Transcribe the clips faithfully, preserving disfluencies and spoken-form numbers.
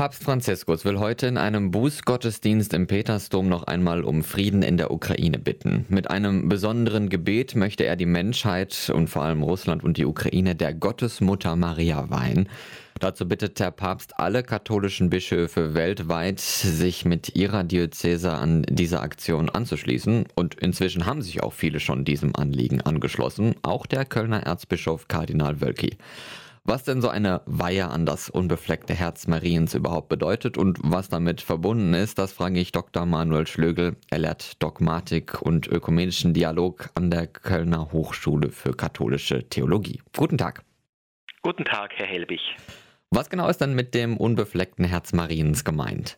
Papst Franziskus will heute in einem Bußgottesdienst im Petersdom noch einmal um Frieden in der Ukraine bitten. Mit einem besonderen Gebet möchte er die Menschheit und vor allem Russland und die Ukraine der Gottesmutter Maria weihen. Dazu bittet der Papst alle katholischen Bischöfe weltweit, sich mit ihrer Diözese an diese Aktion anzuschließen. Und inzwischen haben sich auch viele schon diesem Anliegen angeschlossen, auch der Kölner Erzbischof Kardinal Wölki. Was denn so eine Weihe an das unbefleckte Herz Mariens überhaupt bedeutet und was damit verbunden ist, das frage ich Doktor Manuel Schlögl. Er lehrt Dogmatik und ökumenischen Dialog an der Kölner Hochschule für katholische Theologie. Guten Tag. Guten Tag, Herr Helbig. Was genau ist denn mit dem unbefleckten Herz Mariens gemeint?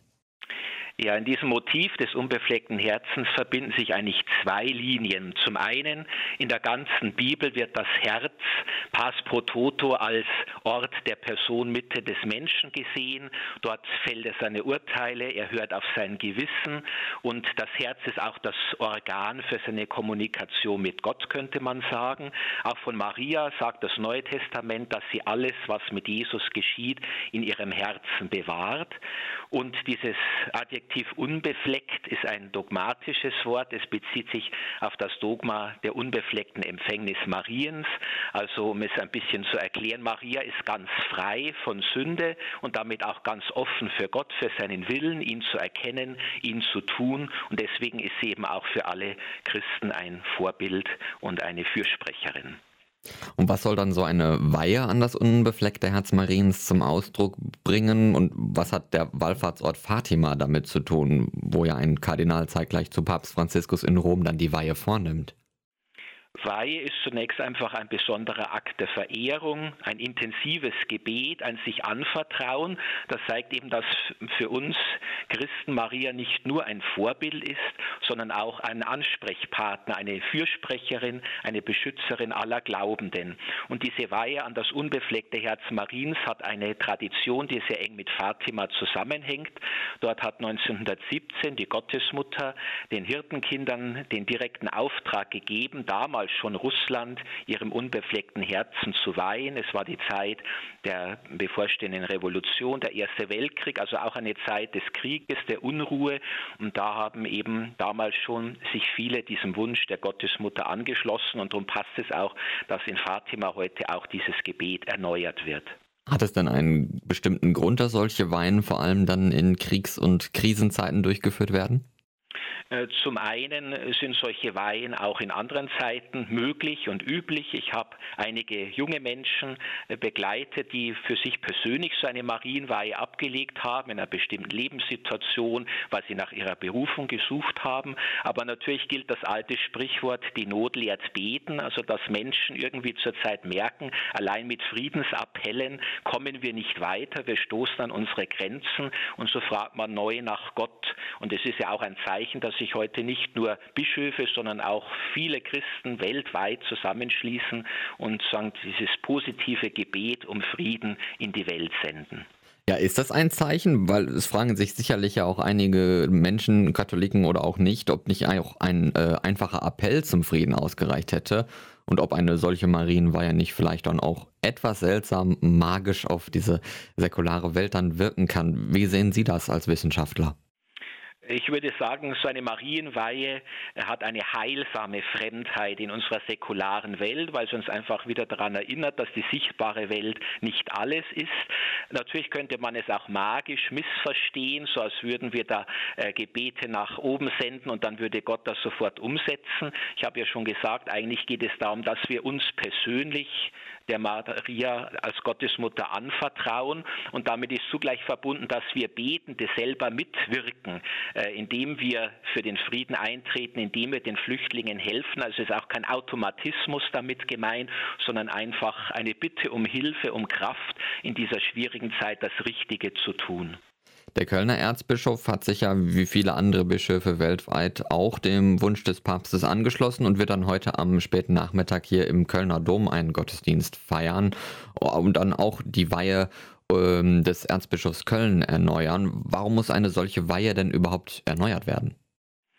Ja, in diesem Motiv des unbefleckten Herzens verbinden sich eigentlich zwei Linien. Zum einen, in der ganzen Bibel wird das Herz pars pro toto als Ort der Personenmitte des Menschen gesehen. Dort fällt er seine Urteile, er hört auf sein Gewissen und das Herz ist auch das Organ für seine Kommunikation mit Gott, könnte man sagen. Auch von Maria sagt das Neue Testament, dass sie alles, was mit Jesus geschieht, in ihrem Herzen bewahrt. Und dieses Adjektiv unbefleckt ist ein dogmatisches Wort. Es bezieht sich auf das Dogma der unbefleckten Empfängnis Mariens. Also um es ein bisschen zu erklären, Maria ist ganz frei von Sünde und damit auch ganz offen für Gott, für seinen Willen, ihn zu erkennen, ihn zu tun. Und deswegen ist sie eben auch für alle Christen ein Vorbild und eine Fürsprecherin. Und was soll dann so eine Weihe an das unbefleckte Herz Mariens zum Ausdruck bringen? Und was hat der Wallfahrtsort Fatima damit zu tun, wo ja ein Kardinal zeitgleich zu Papst Franziskus in Rom dann die Weihe vornimmt? Weihe ist zunächst einfach ein besonderer Akt der Verehrung, ein intensives Gebet, ein sich anvertrauen. Das zeigt eben, dass für uns Christen Maria nicht nur ein Vorbild ist, sondern auch ein Ansprechpartner, eine Fürsprecherin, eine Beschützerin aller Glaubenden. Und diese Weihe an das unbefleckte Herz Mariens hat eine Tradition, die sehr eng mit Fatima zusammenhängt. Dort hat neunzehnhundertsiebzehn die Gottesmutter den Hirtenkindern den direkten Auftrag gegeben, damals schon Russland ihrem unbefleckten Herzen zu weihen. Es war die Zeit der bevorstehenden Revolution, der Erste Weltkrieg, also auch eine Zeit des Krieges, der Unruhe. Und da haben eben damals schon sich viele diesem Wunsch der Gottesmutter angeschlossen. Und darum passt es auch, dass in Fatima heute auch dieses Gebet erneuert wird. Hat es denn einen bestimmten Grund, dass solche Weihen vor allem dann in Kriegs- und Krisenzeiten durchgeführt werden? Zum einen sind solche Weihen auch in anderen Zeiten möglich und üblich. Ich habe einige junge Menschen begleitet, die für sich persönlich so eine Marienweihe abgelegt haben, in einer bestimmten Lebenssituation, weil sie nach ihrer Berufung gesucht haben. Aber natürlich gilt das alte Sprichwort, die Not lehrt beten, also dass Menschen irgendwie zurzeit merken, allein mit Friedensappellen kommen wir nicht weiter, wir stoßen an unsere Grenzen und so fragt man neu nach Gott. Und es ist ja auch ein Zeichen, dass sich heute nicht nur Bischöfe, sondern auch viele Christen weltweit zusammenschließen und sagen, dieses positive Gebet um Frieden in die Welt senden. Ja, ist das ein Zeichen? Weil es fragen sich sicherlich ja auch einige Menschen, Katholiken oder auch nicht, ob nicht auch ein äh, einfacher Appell zum Frieden ausgereicht hätte und ob eine solche Marienweihe nicht vielleicht dann auch etwas seltsam magisch auf diese säkulare Welt dann wirken kann. Wie sehen Sie das als Wissenschaftler? Ich würde sagen, so eine Marienweihe hat eine heilsame Fremdheit in unserer säkularen Welt, weil sie uns einfach wieder daran erinnert, dass die sichtbare Welt nicht alles ist. Natürlich könnte man es auch magisch missverstehen, so als würden wir da äh, Gebete nach oben senden und dann würde Gott das sofort umsetzen. Ich habe ja schon gesagt, eigentlich geht es darum, dass wir uns persönlich der Maria als Gottesmutter anvertrauen und damit ist zugleich verbunden, dass wir Betende selber mitwirken, äh, indem wir für den Frieden eintreten, indem wir den Flüchtlingen helfen. Also ist auch kein Automatismus damit gemeint, sondern einfach eine Bitte um Hilfe, um Kraft in dieser schwierigen Zeit das Richtige zu tun. Der Kölner Erzbischof hat sich ja wie viele andere Bischöfe weltweit auch dem Wunsch des Papstes angeschlossen und wird dann heute am späten Nachmittag hier im Kölner Dom einen Gottesdienst feiern und dann auch die Weihe ähm, des Erzbischofs Köln erneuern. Warum muss eine solche Weihe denn überhaupt erneuert werden?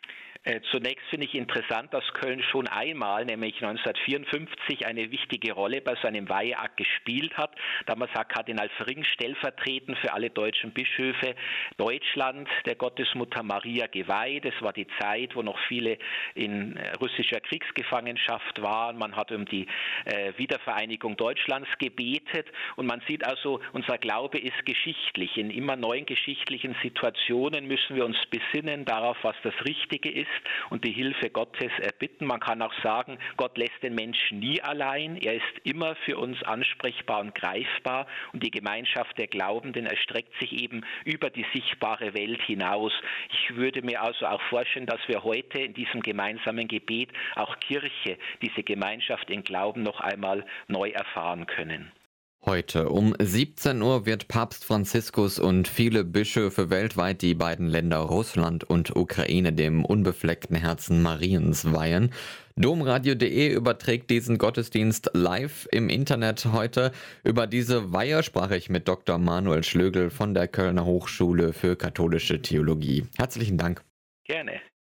Zunächst finde ich interessant, dass Köln schon einmal, nämlich neunzehnhundertvierundfünfzig, eine wichtige Rolle bei seinem Weiheakt gespielt hat. Damals hat Kardinal Fring stellvertretend für alle deutschen Bischöfe Deutschland der Gottesmutter Maria geweiht. Es war die Zeit, wo noch viele in russischer Kriegsgefangenschaft waren. Man hat um die äh, Wiedervereinigung Deutschlands gebetet und man sieht also, unser Glaube ist geschichtlich. In immer neuen geschichtlichen Situationen müssen wir uns besinnen darauf, was das Richtige ist und die Hilfe Gottes erbitten. Man kann auch sagen, Gott lässt den Menschen nie allein. Er ist immer für uns ansprechbar und greifbar und die Gemeinschaft der Glaubenden erstreckt sich eben über die sichtbare Welt hinaus. Ich würde mir also auch vorstellen, dass wir heute in diesem gemeinsamen Gebet auch Kirche, diese Gemeinschaft in Glauben noch einmal neu erfahren können. Heute um siebzehn Uhr wird Papst Franziskus und viele Bischöfe weltweit die beiden Länder Russland und Ukraine dem unbefleckten Herzen Mariens weihen. Domradio punkt de überträgt diesen Gottesdienst live im Internet heute. Über diese Weihe sprach ich mit Doktor Manuel Schlögl von der Kölner Hochschule für katholische Theologie. Herzlichen Dank. Gerne.